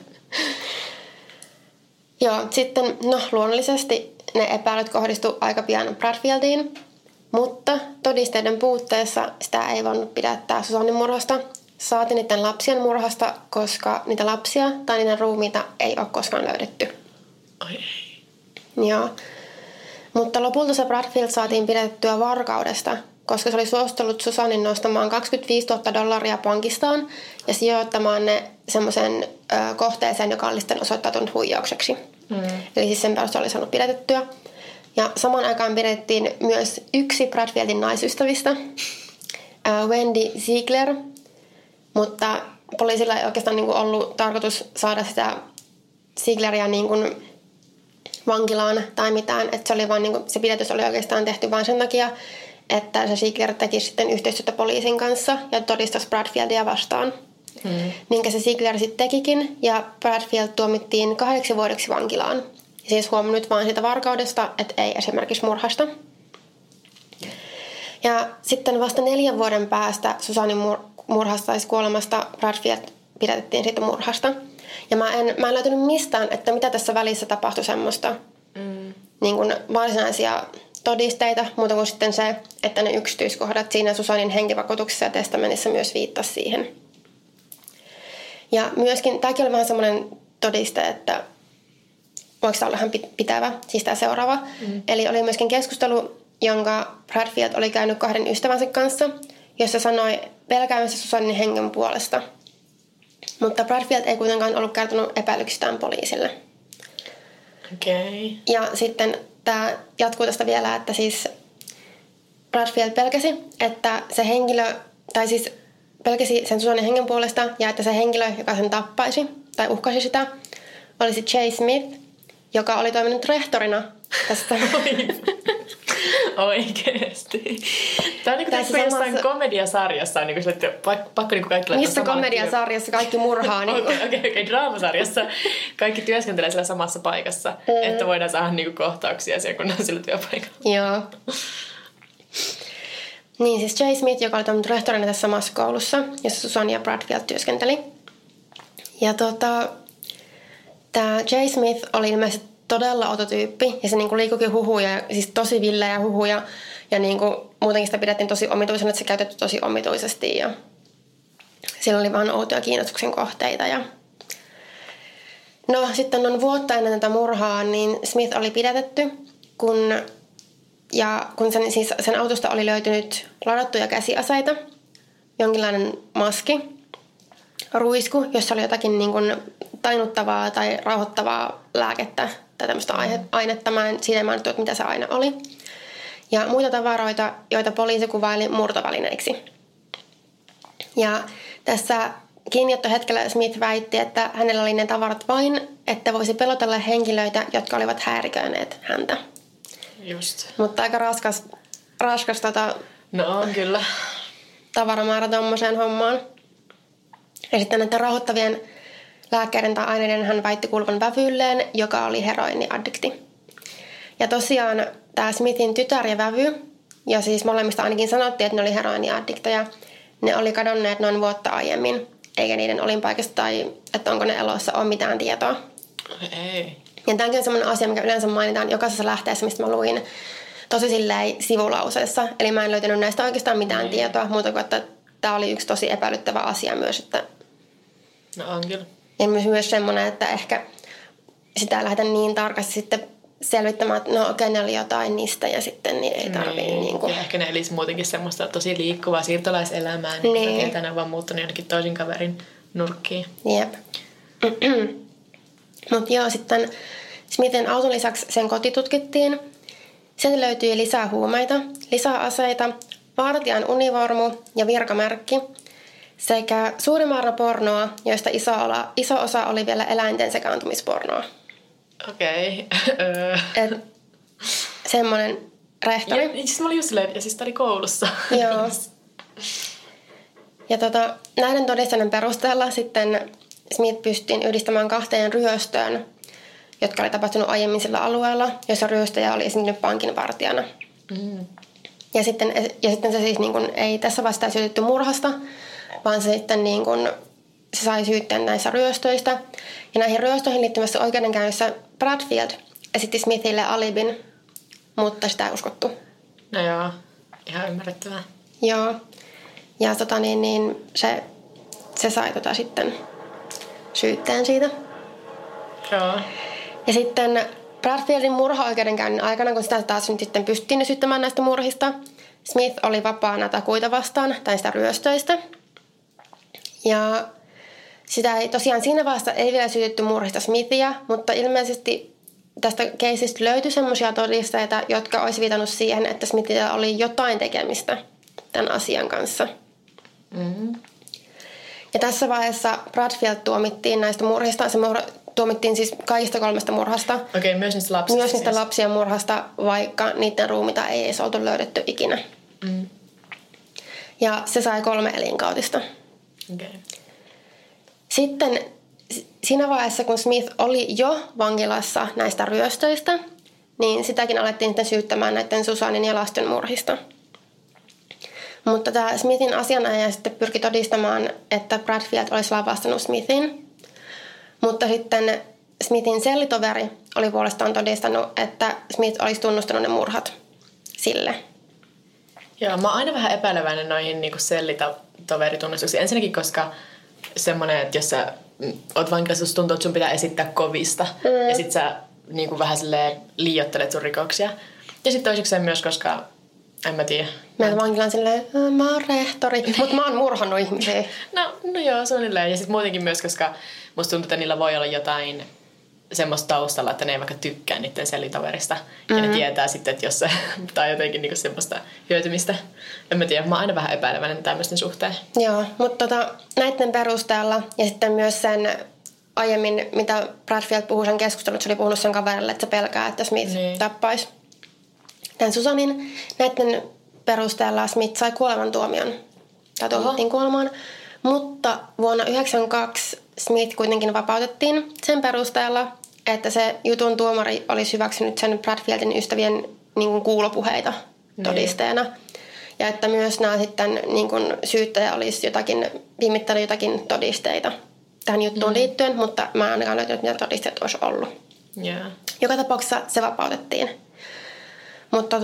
Joo, sitten luonnollisesti ne epäilyt kohdistu aika pian Bradfieldiin, mutta todisteiden puutteessa sitä ei voinut pidättää Susannin murhasta, saati niiden lapsien murhasta, koska niitä lapsia tai niiden ruumiita ei ole koskaan löydetty. Ai ei. Joo. Mutta lopulta se Bradfield saatiin pidettyä varkaudesta, koska se oli suostellut Susannin nostamaan $25,000 pankistaan ja sijoittamaan ne semmoiseen kohteeseen, joka oli sitten osoittautunut huijaukseksi. Eli siis sen perusteella oli saanut pidätettyä. Ja samaan aikaan pidettiin myös yksi Bradfieldin naisystävistä, Wendy Ziegler, mutta poliisilla ei oikeastaan ollut tarkoitus saada sitä Ziegleria vankilaan tai mitään. Että se oli vaan, se pidätys oli oikeastaan tehty vain sen takia, että se Ziegler teki sitten yhteistyötä poliisin kanssa ja todistasi Bradfieldia vastaan. Minkä se Ziegler sitten tekikin, ja Bradfield tuomittiin 8 vuodeksi vankilaan. Ja siis nyt vaan siitä varkaudesta, että ei esimerkiksi murhasta. Ja sitten vasta 4 vuoden päästä Susannin murhasta tai kuolemasta Bradfield pidätettiin siitä murhasta. Ja mä en löytänyt mistään, että mitä tässä välissä tapahtui semmoista varsinaisia todisteita, muuta kuin sitten se, että ne yksityiskohdat siinä Susannin henkivakuutuksessa ja testamentissa myös viittasi siihen. Ja myöskin, tämäkin oli vähän semmoinen todiste, että voiko tämä olla ihan pitävä, siis tämä seuraava. Eli oli myöskin keskustelu, jonka Bradfield oli käynyt 2 ystävänsä kanssa, jossa sanoi pelkäämänsä Susannin hengen puolesta. Mutta Bradfield ei kuitenkaan ollut kertonut epäilyksistään poliisille. Okei. Ja sitten tämä jatkuu tästä vielä, että siis Bradfield pelkäsi, että se henkilö, tai siis pelkäsi sen Susannin hengen puolesta, ja että se henkilö, joka sen tappaisi tai uhkasi sitä, olisi Jay Smith, joka oli toiminut rehtorina tässä. Oikeesti. Tämä on kuin jossain komediasarjassa. Pakko kaikki laittaa mistä komediasarjassa kaikki murhaa? Okei, draamasarjassa kaikki työskentelee siellä samassa paikassa, että voidaan saada kohtauksia siellä, kun ne on sillä työpaikalla. Joo. Niin, siis Jay Smith, joka oli toiminut rehtorina tässä samassa koulussa, jossa Susan ja Bradfield työskenteli. Ja tämä Jay Smith oli ilmeisesti todella outo tyyppi, ja se liikukin huhuja, siis tosi villejä huhuja, ja muutenkin sitä pidettiin tosi omituisena, että se käytetty tosi omituisesti, ja siellä oli vaan outoja kiinnostuksen kohteita. Ja no, sitten noin vuotta ennen tätä murhaa, niin Smith oli pidätetty, kun sen autosta oli löytynyt ladattuja käsiaseita, jonkinlainen maski, ruisku, jossa oli jotakin tainnuttavaa tai rauhoittavaa lääkettä tai tämmöistä ainetta. Siitä ei mainittu, että mitä se aine oli. Ja muita tavaroita, joita poliisi kuvaili murtovälineiksi. Ja tässä kiinniottohetkellä Smith väitti, että hänellä oli ne tavarat vain, että voisi pelotella henkilöitä, jotka olivat häiriköineet häntä. Just. Mutta aika raskas no on kyllä. Tavaramäärä tommoseen hommaan. Ja sitten näiden rauhoittavien lääkkeiden tai aineiden hän väitti kuuluvan vävyylleen, joka oli heroiniaddikti. Ja tosiaan tämä Smithin tytär ja vävy, ja siis molemmista ainakin sanottiin, että ne oli heroiniaddikteja, ne oli kadonneet noin vuotta aiemmin, eikä niiden olinpaikasta tai että onko ne elossa ole mitään tietoa. Ei. Ja tämäkin on sellainen asia, mikä yleensä mainitaan jokaisessa lähteessä, mistä mä luin tosi silleen sivulauseessa. Eli mä en löytänyt näistä oikeastaan mitään tietoa, muuta kuin että tämä oli yksi tosi epäilyttävä asia myös. Että no on kyllä. ja myös semmoinen, että ehkä sitä ei lähdetä niin tarkasti sitten selvittämään, että no okei, ne oli jotain niistä ja sitten niin ei tarvitse. Ja ehkä ne elisi muutenkin semmoista tosi liikkuvaa siirtolaiselämää, niin että ne on vaan muuttanut jonnekin toisin kaverin nurkkiin. Jep. Mutta joo, sitten Smithin auton lisäksi sen koti tutkittiin. Sieltä löytyi lisää huumeita, lisää aseita, vartijan univormu ja virkamerkki sekä suuri määrä pornoa, joista iso osa oli vielä eläinten sekaantumispornoa. Okei. Semmoinen rehtori. Ja siis mä olin just silleen, ja siis tää oli koulussa. Joo. Ja näiden todisteiden perusteella sitten Smith pystyttiin yhdistämään 2 ryöstöön, jotka oli tapahtunut aiemmin sillä alueella, jossa ryöstäjä oli esiintynyt pankinvartijana. Ja sitten se siis niin kuin, ei tässä vasta syytetty murhasta, vaan se sitten niin kuin, se sai syytteen näissä ryöstöistä. Ja näihin ryöstöihin liittyvässä oikeudenkäynnissä Bradfield esitti Smithille alibin, mutta sitä ei uskottu. No joo, ihan ymmärrettävää. Joo. Ja se sai sitten syytteen siitä. Joo. Ja sitten Bradfieldin murha-oikeudenkäynnin aikana, kun sitä taas nyt sitten pystyttiin syyttämään näistä murhista, Smith oli vapaana takuita vastaan tai sitä ryöstöistä. Ja sitä ei tosiaan siinä vaiheessa ei vielä syytetty murhista Smithia, mutta ilmeisesti tästä keisistä löytyi semmoisia todisteita, jotka olisi viitannut siihen, että Smithillä oli jotain tekemistä tämän asian kanssa. Mm-hmm. Ja tässä vaiheessa Bradfield tuomittiin näistä murhista. Se tuomittiin siis kaikista 3 murhasta. Okei, myös niistä lapsista. Myös niistä lapsien murhasta, vaikka niiden ruumita ei edes oltu löydetty ikinä. Mm. Ja se sai 3 elinkautista. Okay. Sitten siinä vaiheessa, kun Smith oli jo vankilassa näistä ryöstöistä, niin sitäkin alettiin sitten syyttämään näiden Susanin ja lasten murhista. Mutta tämä Smithin asianajaja sitten pyrki todistamaan, että Bradfield olisi lavastanut Smithin. Mutta sitten Smithin sellitoveri oli puolestaan todistanut, että Smith olisi tunnustanut ne murhat sille. Joo, mä oon aina vähän epäileväinen noihin niinku sellitoveritunnustuksiin. Ensinnäkin, koska semmoinen, että jos sä oot vankilassa, tuntuu, että sun pitää esittää kovista. Ja sit sä niinku vähän silleen liioittelet sun rikoksia. Ja sitten toisekseen myös, koska en mä tiedä. Meillä vankilaan silleen, mä oon rehtori, mutta mä oon murhannut ihmisiä. No joo, suunnilleen. Ja sitten muutenkin myös, koska musta tuntuu, että niillä voi olla jotain semmoista taustalla, että ne ei vaikka tykkää niiden sellitoverista. Ja ne tietää sitten, että jos se, tai jotenkin niinku semmoista hyötymistä. En mä tiedä, mä oon aina vähän epäileväinen tämmöisten suhteen. Joo, mutta näiden perusteella ja sitten myös sen aiemmin, mitä Bradfield puhui sen keskustelussa, se oli puhunut sen kaverille, että se pelkää, että Smith tappaisi tämän Susanin. Näiden perusteella Smith sai kuolemantuomion. Tai tuomittiin kuolemaan. Mutta vuonna 1992 Smith kuitenkin vapautettiin sen perusteella, että se jutun tuomari olisi hyväksynyt sen Bradfieldin ystävien niin kuin kuulopuheita todisteena. Ja että myös nämä sitten niin kuin syyttäjä olisi pimittänyt jotakin todisteita tähän juttuun liittyen, mutta mä en ainakaan löytänyt, mitä todisteet olisi ollut. Yeah. Joka tapauksessa se vapautettiin. Mutta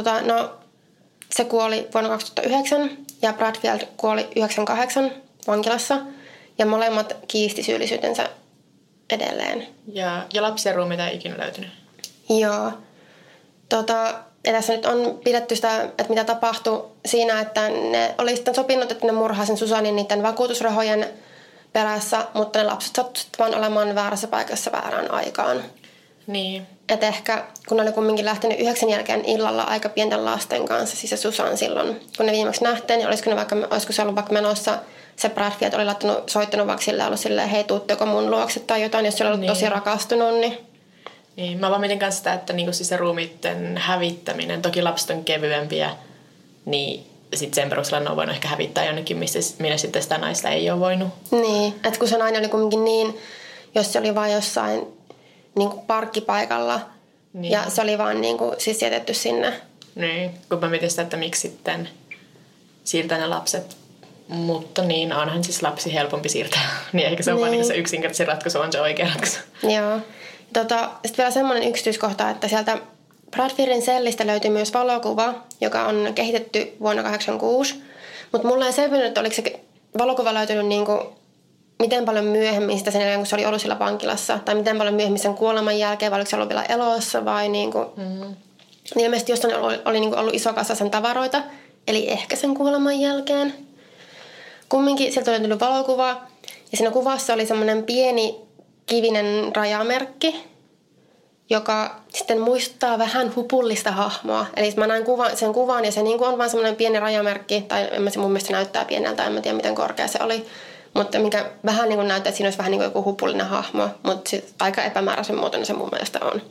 se kuoli vuonna 2009 ja Bradfield kuoli 1998 vankilassa. Ja molemmat kiisti syyllisyytensä edelleen. Ja lapsien ruumiita ei ikinä löytynyt. Joo. Ja tässä nyt on pidetty sitä, että mitä tapahtui siinä, että ne oli sitten sopinut, että ne murhaa sen Susanin niiden vakuutusrahojen perässä, mutta ne lapset sattuivat vaan olemaan väärässä paikassa väärään aikaan. Niin. Että ehkä, kun ne oli kumminkin lähtenyt 9 jälkeen illalla aika pienten lasten kanssa, siis se Susan silloin, kun ne viimeksi nähtiin, niin olisiko se ollut vaikka menossa, se Bradfield oli soittanut vaikka silleen, ollut silleen, hei, tuutteko mun luokse tai jotain, jos se oli ollut tosi rakastunut, niin... Niin, mä vaan mietin kanssa sitä, että niinku siis se ruumiitten hävittäminen, toki lapset on kevyempiä, niin sitten sen perusteella ne on voinut ehkä hävittää jonnekin, minne sitten sitä naista ei ole voinut. Niin, että kun se nainen oli kumminkin niin, jos se oli vaan jossain niinku parkkipaikalla ja se oli vaan niinku siis jätetty sinne. Niin, kun mä mietin sitä, että miksi sitten siirtää ne lapset. Mutta niin, onhan siis lapsi helpompi siirtää. Niin ehkä se on vaan niin se yksinkertaisen ratkaisu on se oikea ratkaisu. Joo. Sitten vielä semmoinen yksityiskohta, että sieltä Bradfieldin sellistä löytyy myös valokuva, joka on kehitetty vuonna 1986. Mutta mulla ei selvinnyt, että oliko se valokuva löytynyt niinku, miten paljon myöhemmin sitä sen jälkeen, kun se oli ollut siellä vankilassa. Tai miten paljon myöhemmin sen kuoleman jälkeen, vai oliko se ollut vielä elossa vai niinku... Niin ilmeisesti jostain oli niinku ollut iso kasa sen tavaroita, eli ehkä sen kuoleman jälkeen. Kumminkin sieltä oli löytynyt valokuva, ja siinä kuvassa oli semmoinen pieni kivinen rajamerkki, joka sitten muistuttaa vähän hupullista hahmoa. Eli mä näin sen kuvan, ja se niin on vaan semmoinen pieni rajamerkki, tai se mun mielestä näyttää pieneltä, en mä tiedä miten korkea se oli. Mutta mikä vähän niin kuin näyttää, että siinä olisi vähän niin kuin joku hupullinen hahmo, mutta aika epämääräisen muotoinen se mun mielestä on.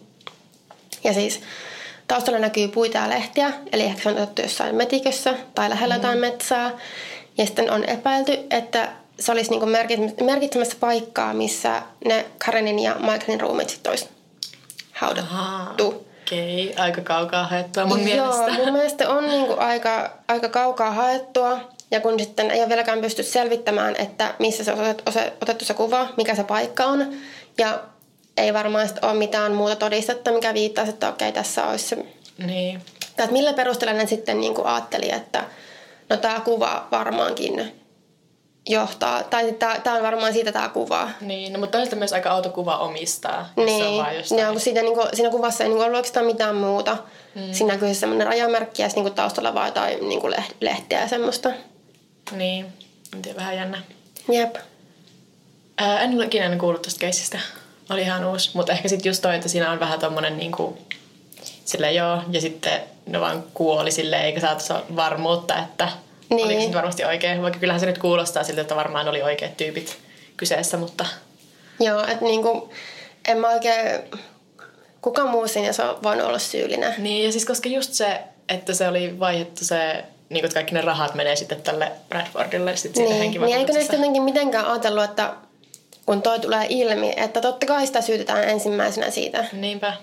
Ja siis taustalla näkyy puita ja lehtiä, eli ehkä se on otettu jossain metikössä tai lähellä jotain metsää. Ja sitten on epäilty, että se olisi niin merkitsemässä paikkaa, missä ne Karenin ja Michaelin ruumiit sitten olisi haudattu. Okei, aika kaukaa haettua mun mielestä. Joo, mun mielestä on niinku aika kaukaa haettua. Ja kun sitten ei ole vieläkään pysty selvittämään, että missä se on otettu se kuva, mikä se paikka on. Ja ei varmaan ole mitään muuta todistetta, mikä viittaa, että okei, tässä olisi se. Niin. Tai millä perusteella ne sitten niinku ajatteli, että no tämä kuva varmaankin johtaa, tai tämä on varmaan siitä tämä kuva. Niin, no, mutta toisaalta myös aika autokuva omistaa. Niin, ja siinä kuvassa ei niinku ollut oikeastaan mitään muuta. Siinä näkyy semmoinen rajamerkki ja niinku taustalla vaan jotain niinku lehtiä ja semmoista. Niin, en tiedä, vähän jännä. Jep. En ole ikinä kuullut tästä keissistä. Oli ihan uusi, mutta ehkä sitten just toi, että siinä on vähän tommonen niinku silleen joo, ja sitten ne vaan kuoli silleen, eikä saatu varmuutta, että niin. Oliko se nyt varmasti oikein. Vaikka kyllähän se nyt kuulostaa siltä, että varmaan oli oikeat tyypit kyseessä, mutta... Joo, että niinku, en mä oikein... Kuka muu siinä se on voinut olla syyllinen? Niin, ja siis koska just se, että se oli vaihdettu se... Niin kuin kaikki ne rahat menee sitten tälle Bradfordille sitten siitä henkivakuutuksesta. Niin, eikö ne sitten jotenkin mitenkään ajatellut, että kun toi tulee ilmi, että totta kai sitä syytetään ensimmäisenä siitä. Niinpä.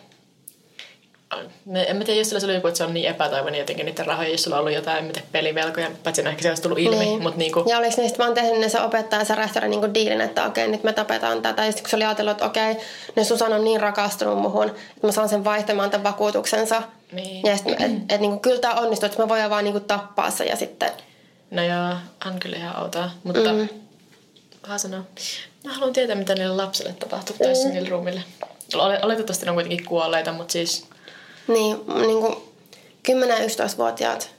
En mä tiedä, jos sillä oli joku, että se on niin epätoivoinen jotenkin niiden rahoja, jos sulla on ollut jotain pelivelkoja, paitsi ehkä se olisi tullut ilmi. Niin. Mutta niinku... Ja oliko ne sitten vaan tehnyt ne se opettaja ja se rehtori niinku diilin, että okei, nyt me tapetaan tätä. Ja sitten kun se oli ajatellut, että okei, ne Susan on niin rakastunut muhun, että mä saan sen vaihtamaan tämän vakuutuksensa. Niin. Ja sitten, että niinku, kyllä tämä onnistuu, että me voidaan vaan niinku tappaa se ja sitten... No joo, on kyllä ihan outoa, mutta vähän sanoa. Mä haluan tietää, mitä niille lapsille tapahtuu toisessa niille ruumille. Oletettavasti ne on kuitenkin kuolleita, mutta siis... Niin, niinku 10-11-vuotiaat.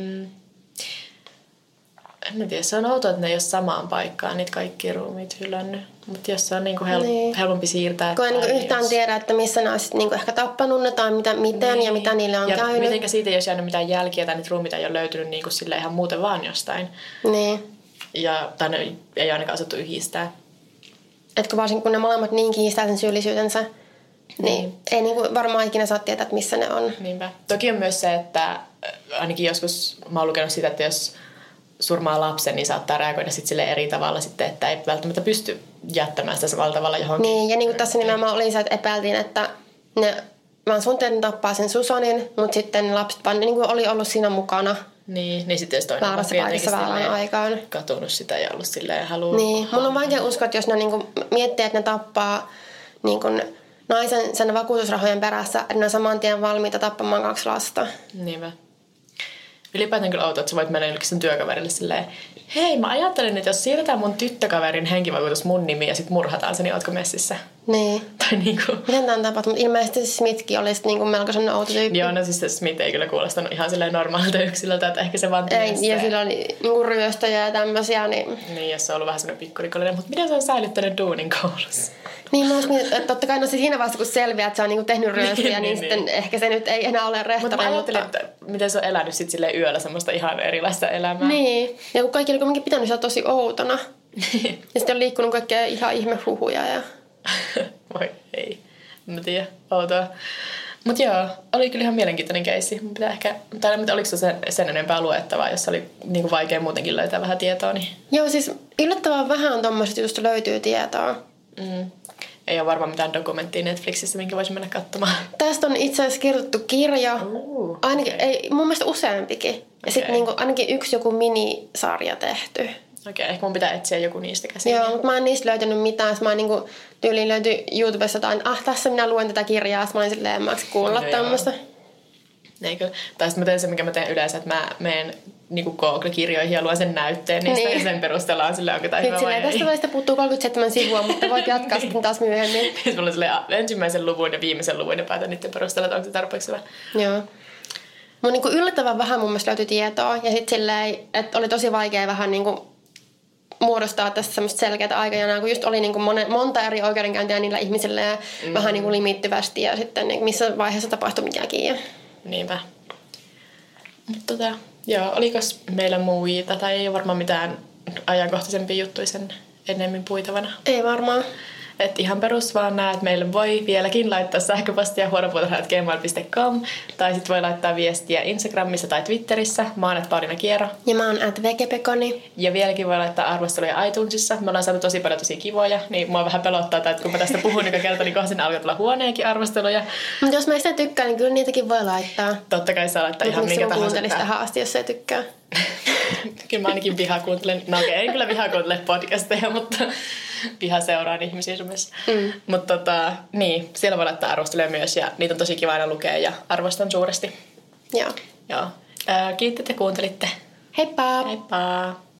En tiedä, se on outoa, että ne ei ole samaan paikkaan niitä kaikkia ruumiit hylännyt. Mutta jos se on niinku helpompi siirtää... Kun ei niinku yhtään tiedä, että missä ne olisi niinku ehkä tappanut ne tai miten ja mitä niille on käynyt. Ja mitenkä siitä ei olisi jäänyt mitään jälkiä tai niitä ruumiita ei ole löytynyt niinku sille ihan muuten vaan jostain. Niin. Tai ne ei ainakaan osattu yhdistää. Etkö varsinkin kun ne molemmat niin kiistää sen syyllisyytensä, niin ei niinku varmaan ikinä saa tietää, että missä ne on. Niinpä. Toki on myös se, että ainakin joskus mä oon lukenut sitä, että jos surmaa lapsen, niin saattaa reagoida sit sille eri tavalla sitten, että ei välttämättä pysty jättämään sitä samalla tavalla johonkin. Niin, ja niin kuin tässä nimenomaan oli se, että epäiltiin, että ne vaan suunniteltiin tappaa sen Susanin, mutta sitten ne lapset vaan niin kuin oli ollut siinä mukana. Niin sitten jos toinen väärässä paikassa väärään aikaan. Katunut sitä ja ollut silleen halua. Niin, mun on vaikea uskoa, että jos ne niin kuin miettii, että ne tappaa niin kuin naisen sen vakuutusrahojen perässä, että ne on saman tien valmiita tappamaan 2 lasta. Niinpä. Ylipäätään kyllä outoa, että sä voit mennä jollekin sen työkaverille silleen, hei mä ajattelin, että jos siirretään mun tyttökaverin henkivakuutus mun nimi ja sit murhataan se, niin ootko messissä? Niin. Tai niinku... Miten tämän tapahtuu? Ilmeisesti Smithkin olisi niinku melko sellainen outo tyyppi. Joo, no siis se Smith ei kyllä kuulostanut ihan silleen normaalilta yksilöltä, että ehkä se vaan ei, ja sillä oli niinku ryöstöjä ja tämmöisiä, niin... Niin, jos se on ollut vähän sellainen pikkurikollinen, mutta miten se on säilyttänyt duunin koulussa? Niin, mä olisin, että totta kai no siinä vaiheessa, kun selviää, että se on niinku tehnyt ryöstöjä, niin sitten ehkä se nyt ei enää ole rehtori. Mutta mä ajattelin, että miten se on elänyt sit silleen yöllä semmoista ihan erilaista elämää. Niin, ja kun kaikki oli kuitenkin pitänyt sitä tosi outona. Ja sitten on liikkunut kaikkea ihan ihmehuhuja ja... Voi ei. Mä tiedä, outoa. Mut joo, oli kyllä ihan mielenkiintoinen keissi. Pitää ehkä, tai oliko se sen enempää luettavaa, jos oli niinku vaikea muutenkin löytää vähän tietoa? Niin... Joo, siis yllättävän vähän tommosesta jutusta löytyy tietoa. Ei ole varmaan mitään dokumenttia Netflixissä, minkä voisi mennä katsomaan. Tästä on itse asiassa kirjoitettu kirja. Ainakin, ei, mun mielestä useampikin. Ja sitten niinku, ainakin yksi joku minisarja tehty. Okei, ehkä mun pitää etsiä joku niistä käsin. Joo, mutta mä en niistä löytänyt mitään. Mä niinku, tyyliin löytyi YouTubessa jotain, tässä minä luen tätä kirjaa. Mä olin silleen, en mä kuulla tämmöistä. Ei kyllä. Tai sitten mä teen se, mikä mä teen yleensä, että mä menen niinku Google-kirjoihin ja luen sen näytteen niistä ja sen perusteella on silleen, onko tämä hyvä vai ei. Tästä välistä puuttuu 37 sivua, mutta voit jatkaa sitten taas myöhemmin. Sitten mulla on silleen ensimmäisen luvun ja viimeisen luvun ja päätän niiden perusteella, että onko se tarpeeksi hyvä. Joo. Mun niinku yllättävän vähän mun mielestä löytyi tietoa ja sitten silleen, että oli tosi vaikea vähän niinku muodostaa tässä semmoista selkeää aikajanaa, kun just oli niinku monta eri oikeudenkäyntiä niillä ihmisillä ja vähän niinku limittyvästi ja sitten niinku missä vaiheessa tapahtui mikäkin. Ja... Niinpä. Mutta joo, olikos meillä muita tai ei ole varmaan mitään ajankohtaisempia juttuja sen ennemmin puitavana? Ei varmaan. Että ihan perus vaan nää, että meille voi vieläkin laittaa sähköpostia huonopuutarha@gmail.com tai sitten voi laittaa viestiä Instagramissa tai Twitterissä. Mä oon Pauliina Kiero. Ja mä oon @vegepekoni. Ja vieläkin voi laittaa arvosteluja iTunesissa. Me ollaan saatu tosi paljon tosi kivoja, niin mua vähän pelottaa, että kun mä tästä puhun joka kerta, niin kohta sinne alkaa tulla huoneenkin arvosteluja. Mutta jos meistä tykkää, niin kyllä niitäkin voi laittaa. Totta kai saa laittaa ihan minkä tahansa. Kuuntelisi tähän asti, jos ei tykkää. Kyllä mä ainakin vihaa kuuntelen. No okei, en kyllä vihaa kuuntele podcasteja, mutta vihaa seuraan ihmisiä somessa. Mutta niin, siellä voi laittaa arvosteluja myös ja niitä on tosi kiva aina lukea ja arvostan suuresti. Joo. Joo. Kiitos, että kuuntelitte. Heippa! Heippa!